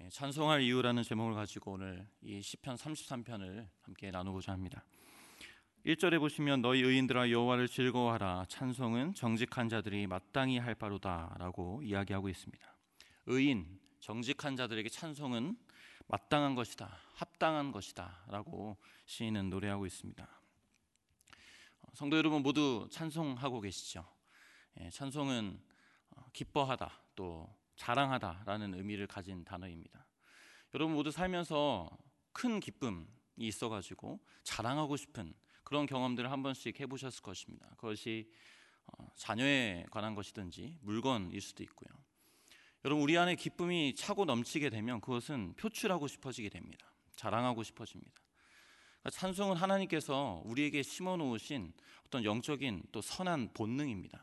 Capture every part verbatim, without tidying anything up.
찬송할 이유라는 제목을 가지고 오늘 이 시편 삼십삼 편을 함께 나누고자 합니다. 일 절에 보시면 너희 의인들아 여호와를 즐거워하라, 찬송은 정직한 자들이 마땅히 할 바로다 라고 이야기하고 있습니다. 의인, 정직한 자들에게 찬송은 마땅한 것이다, 합당한 것이다 라고 시인은 노래하고 있습니다. 성도 여러분 모두 찬송하고 계시죠? 찬송은 기뻐하다, 또 자랑하다라는 의미를 가진 단어입니다. 여러분 모두 살면서 큰 기쁨이 있어가지고 자랑하고 싶은 그런 경험들을 한 번씩 해보셨을 것입니다. 그것이 자녀에 관한 것이든지 물건일 수도 있고요. 여러분 우리 안에 기쁨이 차고 넘치게 되면 그것은 표출하고 싶어지게 됩니다. 자랑하고 싶어집니다. 그러니까 찬송은 하나님께서 우리에게 심어 놓으신 어떤 영적인 또 선한 본능입니다.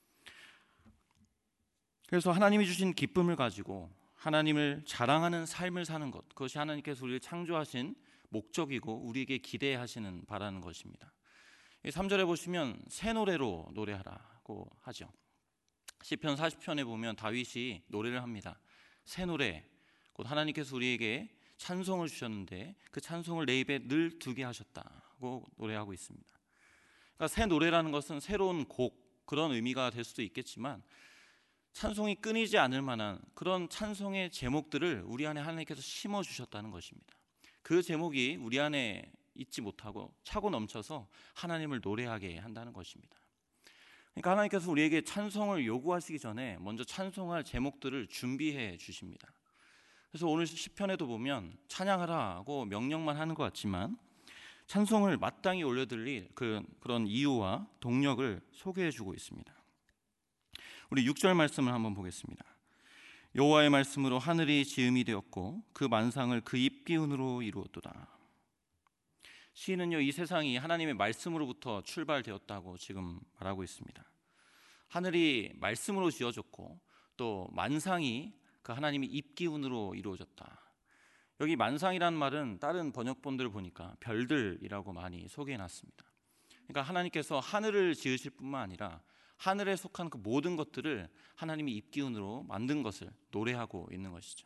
그래서 하나님이 주신 기쁨을 가지고 하나님을 자랑하는 삶을 사는 것, 그것이 하나님께서 우리를 창조하신 목적이고 우리에게 기대하시는 바라는 것입니다. 삼 절에 보시면 새 노래로 노래하라고 하죠. 시편 사십 편에 보면 다윗이 노래를 합니다. 새 노래, 곧 하나님께서 우리에게 찬송을 주셨는데 그 찬송을 내 입에 늘 두게 하셨다고 노래하고 있습니다. 그러니까 새 노래라는 것은 새로운 곡, 그런 의미가 될 수도 있겠지만 찬송이 끊이지 않을 만한 그런 찬송의 제목들을 우리 안에 하나님께서 심어주셨다는 것입니다. 그 제목이 우리 안에 있지 못하고 차고 넘쳐서 하나님을 노래하게 한다는 것입니다. 그러니까 하나님께서 우리에게 찬송을 요구하시기 전에 먼저 찬송할 제목들을 준비해 주십니다. 그래서 오늘 시편에도 보면 찬양하라고 명령만 하는 것 같지만 찬송을 마땅히 올려드릴 그, 그런 이유와 동력을 소개해 주고 있습니다. 우리 육 절 말씀을 한번 보겠습니다. 여호와의 말씀으로 하늘이 지음이 되었고 그 만상을 그 입기운으로 이루었도다. 시인은요, 이 세상이 하나님의 말씀으로부터 출발되었다고 지금 말하고 있습니다. 하늘이 말씀으로 지어졌고 또 만상이 그 하나님의 입기운으로 이루어졌다. 여기 만상이라는 말은 다른 번역본들을 보니까 별들이라고 많이 소개해놨습니다. 그러니까 하나님께서 하늘을 지으실 뿐만 아니라 하늘에 속한 그 모든 것들을 하나님이 입기운으로 만든 것을 노래하고 있는 것이죠.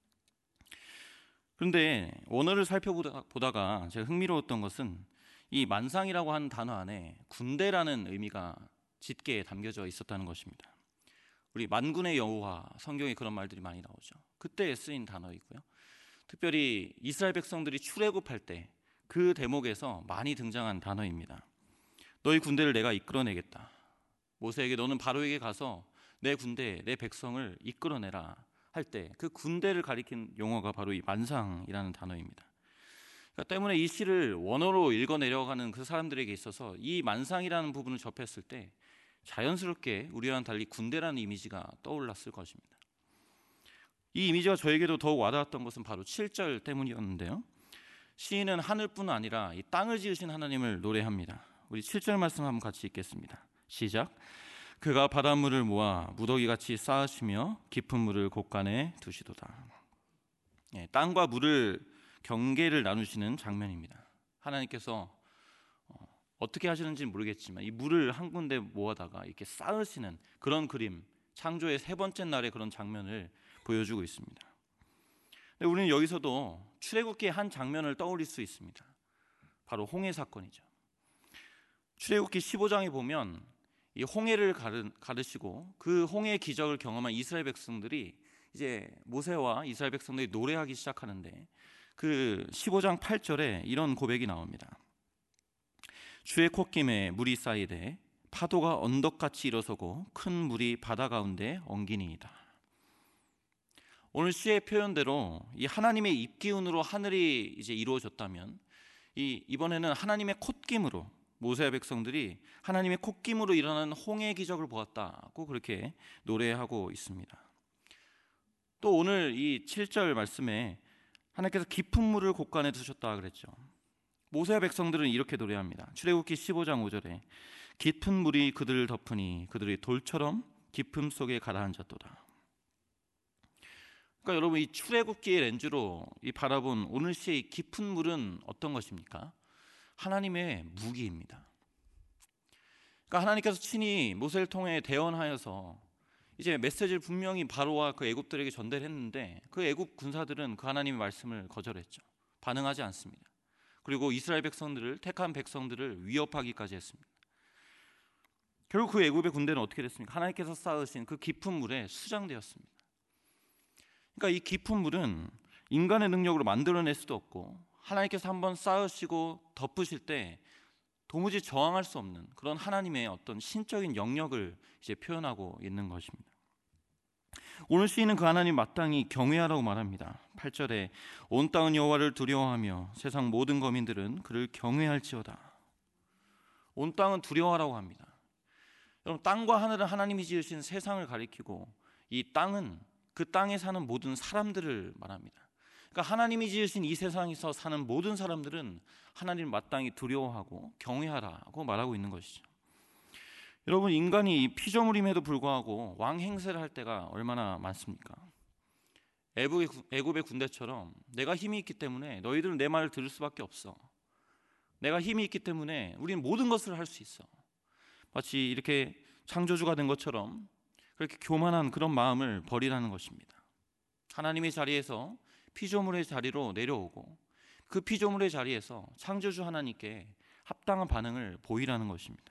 그런데 원어를 살펴보다가 제가 흥미로웠던 것은 이 만상이라고 하는 단어 안에 군대라는 의미가 짙게 담겨져 있었다는 것입니다. 우리 만군의 여호와, 성경에 그런 말들이 많이 나오죠. 그때 쓰인 단어이고요. 특별히 이스라엘 백성들이 출애굽할 때 그 대목에서 많이 등장한 단어입니다. 너희 군대를 내가 이끌어내겠다. 모세에게 너는 바로에게 가서 내 군대, 내 백성을 이끌어내라 할 때 그 군대를 가리킨 용어가 바로 이 만상이라는 단어입니다. 그러니까 때문에 이 시를 원어로 읽어내려가는 그 사람들에게 있어서 이 만상이라는 부분을 접했을 때 자연스럽게 우리와는 달리 군대라는 이미지가 떠올랐을 것입니다. 이 이미지가 저에게도 더욱 와닿았던 것은 바로 칠 절 때문이었는데요. 시인은 하늘뿐 아니라 이 땅을 지으신 하나님을 노래합니다. 우리 칠 절 말씀 한번 같이 읽겠습니다. 시작. 그가 바닷물을 모아 무더기같이 쌓으시며 깊은 물을 곳간에 두시도다. 예, 땅과 물을 경계를 나누시는 장면입니다. 하나님께서 어, 어떻게 하시는지는 모르겠지만 이 물을 한 군데 모아다가 이렇게 쌓으시는 그런 그림, 창조의 세 번째 날의 그런 장면을 보여주고 있습니다. 근데 우리는 여기서도 출애굽기의 한 장면을 떠올릴 수 있습니다. 바로 홍해 사건이죠. 출애굽기 십오 장에 보면 이 홍해를 가르시고 그 홍해의 기적을 경험한 이스라엘 백성들이 이제 모세와 이스라엘 백성들이 노래하기 시작하는데 그 십오 장 팔 절에 이런 고백이 나옵니다. 주의 콧김에 물이 쌓이되 파도가 언덕같이 일어서고 큰 물이 바다 가운데 엉기니이다. 오늘 시의 표현대로 이 하나님의 입기운으로 하늘이 이제 이루어졌다면 이 이번에는 하나님의 콧김으로 모세의 백성들이 하나님의 콧김으로 일어나는 홍해의 기적을 보았다고 그렇게 노래하고 있습니다. 또 오늘 이 칠 절 말씀에 하나님께서 깊은 물을 곳간에 두셨다 그랬죠. 모세의 백성들은 이렇게 노래합니다. 출애굽기 십오 장 오 절에 깊은 물이 그들을 덮으니 그들이 돌처럼 깊음 속에 가라앉았도다. 그러니까 여러분 이 출애굽기의 렌즈로 이 바라본 오늘 시의 깊은 물은 어떤 것입니까? 하나님의 무기입니다. 그러니까 하나님께서 친히 모세를 통해 대언하여서 이제 메시지를 분명히 바로와 그 애굽들에게 전달을 했는데 그 애굽 군사들은 그 하나님의 말씀을 거절했죠. 반응하지 않습니다. 그리고 이스라엘 백성들을, 택한 백성들을 위협하기까지 했습니다. 결국 그 애굽의 군대는 어떻게 됐습니까? 하나님께서 쌓으신 그 깊은 물에 수장되었습니다. 그러니까 이 깊은 물은 인간의 능력으로 만들어낼 수도 없고 하나님께서 한번 쌓으시고 덮으실 때 도무지 저항할 수 없는 그런 하나님의 어떤 신적인 영역을 이제 표현하고 있는 것입니다. 오늘 시인은 그 하나님 마땅히 경외하라고 말합니다. 팔 절에 온 땅은 여호와를 두려워하며 세상 모든 거민들은 그를 경외할지어다. 온 땅은 두려워하라고 합니다. 여러분, 땅과 하늘은 하나님이 지으신 세상을 가리키고 이 땅은 그 땅에 사는 모든 사람들을 말합니다. 그러니까 하나님이 지으신 이 세상에서 사는 모든 사람들은 하나님을 마땅히 두려워하고 경외하라고 말하고 있는 것이죠. 여러분, 인간이 피조물임에도 불구하고 왕 행세를 할 때가 얼마나 많습니까? 애굽의, 애굽의 군대처럼 내가 힘이 있기 때문에 너희들은 내 말을 들을 수밖에 없어. 내가 힘이 있기 때문에 우리는 모든 것을 할 수 있어. 마치 이렇게 창조주가 된 것처럼 그렇게 교만한 그런 마음을 버리라는 것입니다. 하나님의 자리에서 피조물의 자리로 내려오고 그 피조물의 자리에서 창조주 하나님께 합당한 반응을 보이라는 것입니다.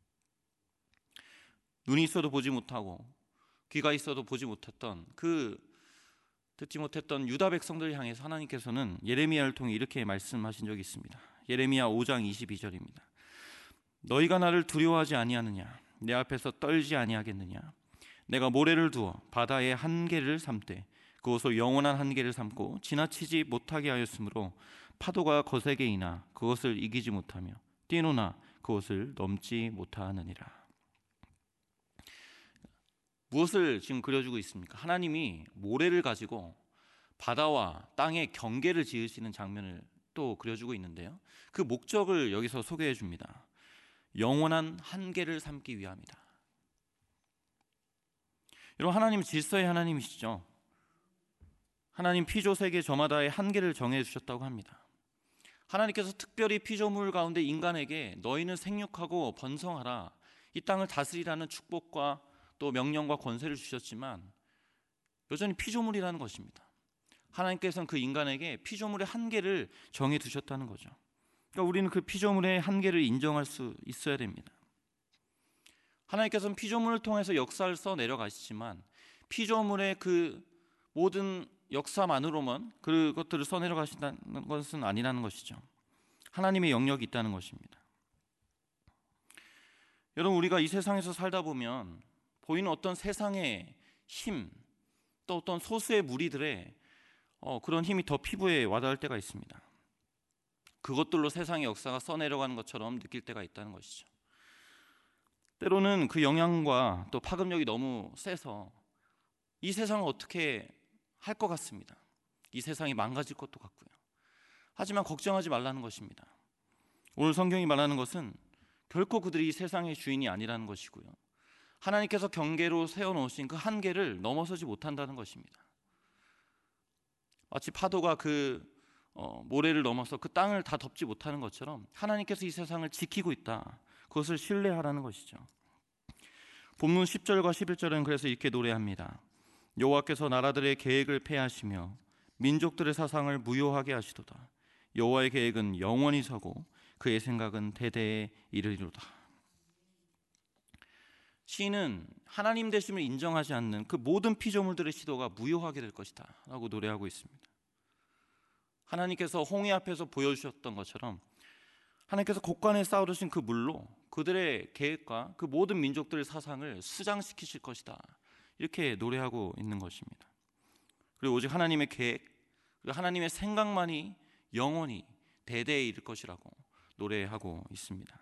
눈이 있어도 보지 못하고 귀가 있어도 보지 못했던 그 듣지 못했던 유다 백성들을 향해서 하나님께서는 예레미야를 통해 이렇게 말씀하신 적이 있습니다. 예레미야 오 장 이십이 절입니다. 너희가 나를 두려워하지 아니하느냐? 내 앞에서 떨지 아니하겠느냐? 내가 모래를 두어 바다의 한계를 삼되 그것을 영원한 한계를 삼고 지나치지 못하게 하였으므로 파도가 거세게 이나 그것을 이기지 못하며 뛰노나 그것을 넘지 못하느니라. 무엇을 지금 그려주고 있습니까? 하나님이 모래를 가지고 바다와 땅의 경계를 지으시는 장면을 또 그려주고 있는데요, 그 목적을 여기서 소개해 줍니다. 영원한 한계를 삼기 위함이다. 여러분, 하나님 질서의 하나님이시죠. 하나님 피조세계 저마다의 한계를 정해 주셨다고 합니다. 하나님께서 특별히 피조물 가운데 인간에게 너희는 생육하고 번성하라, 이 땅을 다스리라는 축복과 또 명령과 권세를 주셨지만 여전히 피조물이라는 것입니다. 하나님께서는 그 인간에게 피조물의 한계를 정해 두셨다는 거죠. 그러니까 우리는 그 피조물의 한계를 인정할 수 있어야 됩니다. 하나님께서는 피조물을 통해서 역사를 써 내려가시지만 피조물의 그 모든 역사만으로만 그것들을 써 내려가신다는 것은 아니라는 것이죠. 하나님의 영역이 있다는 것입니다. 여러분, 우리가 이 세상에서 살다 보면 보이는 어떤 세상의 힘, 또 어떤 소수의 무리들의 어, 그런 힘이 더 피부에 와닿을 때가 있습니다. 그것들로 세상의 역사가 써내려가는 것처럼 느낄 때가 있다는 것이죠. 때로는 그 영향과 또 파급력이 너무 세서 이 세상을 어떻게 할 것 같습니다. 이 세상이 망가질 것도 같고요. 하지만 걱정하지 말라는 것입니다. 오늘 성경이 말하는 것은 결코 그들이 이 세상의 주인이 아니라는 것이고요, 하나님께서 경계로 세워놓으신 그 한계를 넘어서지 못한다는 것입니다. 마치 파도가 그 어, 모래를 넘어서 그 땅을 다 덮지 못하는 것처럼 하나님께서 이 세상을 지키고 있다, 그것을 신뢰하라는 것이죠. 본문 십 절과 십일 절은 그래서 이렇게 노래합니다. 여호와께서 나라들의 계획을 폐하시며 민족들의 사상을 무효하게 하시도다. 여호와의 계획은 영원히 서고 그의 생각은 대대에 이르리로다. 시인은 하나님 되심을 인정하지 않는 그 모든 피조물들의 시도가 무효하게 될 것이다 라고 노래하고 있습니다. 하나님께서 홍해 앞에서 보여주셨던 것처럼 하나님께서 곳간에 쌓아두신 그 물로 그들의 계획과 그 모든 민족들의 사상을 수장시키실 것이다, 이렇게 노래하고 있는 것입니다. 그리고 오직 하나님의 계획, 그리고 하나님의 생각만이 영원히 대대에 이를 것이라고 노래하고 있습니다.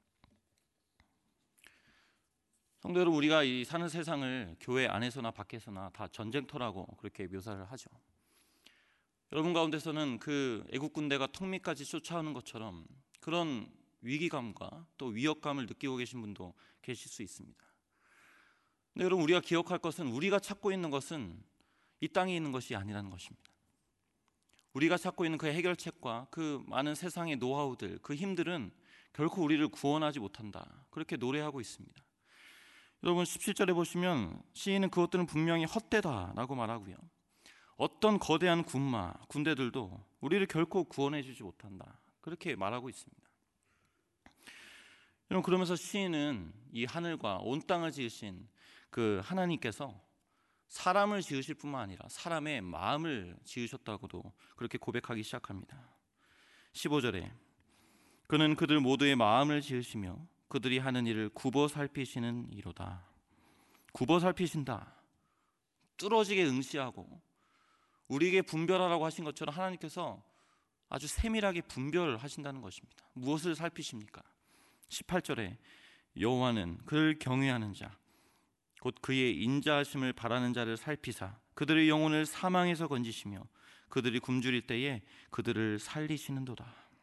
성도 여러분, 우리가 이 사는 세상을 교회 안에서나 밖에서나 다 전쟁터라고 그렇게 묘사를 하죠. 여러분 가운데서는 그 애국 군대가 턱밑까지 쫓아오는 것처럼 그런 위기감과 또 위협감을 느끼고 계신 분도 계실 수 있습니다. 근데 여러분, 우리가 기억할 것은 우리가 찾고 있는 것은 이 땅에 있는 것이 아니라는 것입니다. 우리가 찾고 있는 그 해결책과 그 많은 세상의 노하우들, 그 힘들은 결코 우리를 구원하지 못한다, 그렇게 노래하고 있습니다. 여러분 십칠 절에 보시면 시인은 그것들은 분명히 헛되다라고 말하고요. 어떤 거대한 군마, 군대들도 우리를 결코 구원해 주지 못한다. 그렇게 말하고 있습니다. 여러분 그러면서 시인은 이 하늘과 온 땅을 지으신 그 하나님께서 사람을 지으실 뿐만 아니라 사람의 마음을 지으셨다고도 그렇게 고백하기 시작합니다. 십오 절에 그는 그들 모두의 마음을 지으시며 그들이 하는 일을 굽어 살피시는 이로다. 굽어 살피신다. 뚫어지게 응시하고 우리에게 분별하라고 하신 것처럼 하나님께서 아주 세밀하게 분별하신다는 것입니다. 무엇을 살피십니까? 십팔 절에 여호와는 그를 경외하는 자 곧 그의 인자하심을 바라는 자를 살피사 그들의 영혼을 사망에서 건지시며 그들이 굶주릴 때에 그들을 살리시는도다.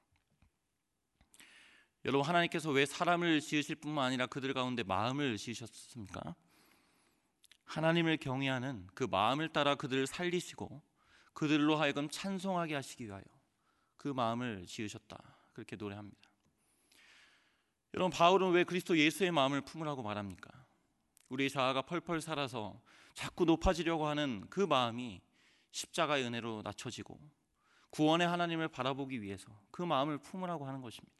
여러분 하나님께서 왜 사람을 지으실 뿐만 아니라 그들 가운데 마음을 지으셨습니까? 하나님을 경외하는 그 마음을 따라 그들을 살리시고 그들로 하여금 찬송하게 하시기 위하여 그 마음을 지으셨다. 그렇게 노래합니다. 여러분 바울은 왜 그리스도 예수의 마음을 품으라고 말합니까? 우리의 자아가 펄펄 살아서 자꾸 높아지려고 하는 그 마음이 십자가의 은혜로 낮춰지고 구원의 하나님을 바라보기 위해서 그 마음을 품으라고 하는 것입니다.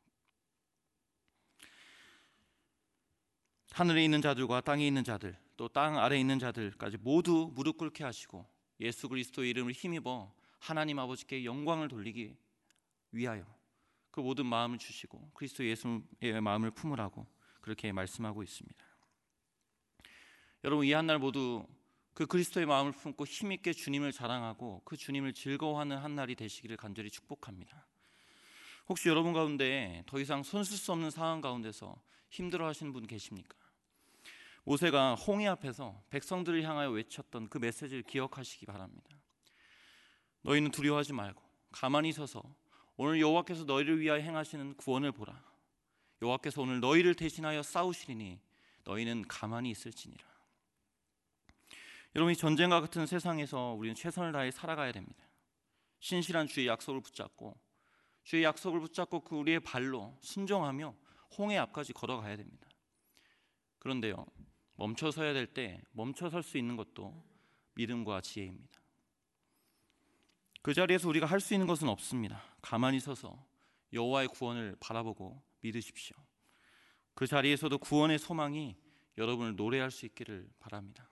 하늘에 있는 자들과 땅에 있는 자들 또 땅 아래에 있는 자들까지 모두 무릎 꿇게 하시고 예수 그리스도의 이름을 힘입어 하나님 아버지께 영광을 돌리기 위하여 그 모든 마음을 주시고 그리스도 예수의 마음을 품으라고 그렇게 말씀하고 있습니다. 여러분 이 한날 모두 그 그리스도의 마음을 품고 힘있게 주님을 자랑하고 그 주님을 즐거워하는 한날이 되시기를 간절히 축복합니다. 혹시 여러분 가운데 더 이상 손쓸 수 없는 상황 가운데서 힘들어하시는 분 계십니까? 모세가 홍해 앞에서 백성들을 향하여 외쳤던 그 메시지를 기억하시기 바랍니다. 너희는 두려워하지 말고 가만히 서서 오늘 여호와께서 너희를 위하여 행하시는 구원을 보라. 여호와께서 오늘 너희를 대신하여 싸우시리니 너희는 가만히 있을지니라. 여러분 이 전쟁과 같은 세상에서 우리는 최선을 다해 살아가야 됩니다. 신실한 주의 약속을 붙잡고 주의 약속을 붙잡고 그 우리의 발로 순종하며 홍해 앞까지 걸어가야 됩니다. 그런데요 멈춰 서야 될 때 멈춰 설 수 있는 것도 믿음과 지혜입니다. 그 자리에서 우리가 할 수 있는 것은 없습니다. 가만히 서서 여호와의 구원을 바라보고 믿으십시오. 그 자리에서도 구원의 소망이 여러분을 노래할 수 있기를 바랍니다.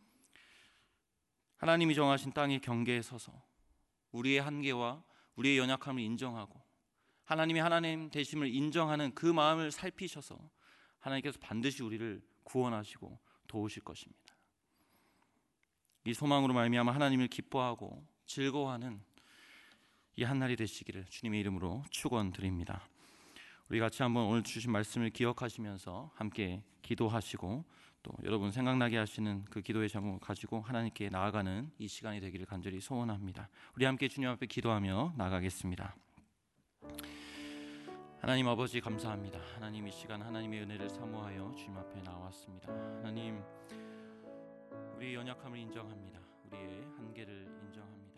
하나님이 정하신 땅의 경계에 서서 우리의 한계와 우리의 연약함을 인정하고 하나님이 하나님 되심을 인정하는 그 마음을 살피셔서 하나님께서 반드시 우리를 구원하시고 도우실 것입니다. 이 소망으로 말미암아 하나님을 기뻐하고 즐거워하는 이 한날이 되시기를 주님의 이름으로 축원드립니다. 우리 같이 한번 오늘 주신 말씀을 기억하시면서 함께 기도하시고 또 여러분 생각나게 하시는 그 기도의 제목을 가지고 하나님께 나아가는 이 시간이 되기를 간절히 소원합니다. 우리 함께 주님 앞에 기도하며 나아가겠습니다. 하나님 아버지 감사합니다. 하나님 이 시간 하나님의 은혜를 사모하여 주님 앞에 나왔습니다. 하나님 우리의 연약함을 인정합니다. 우리의 한계를 인정합니다.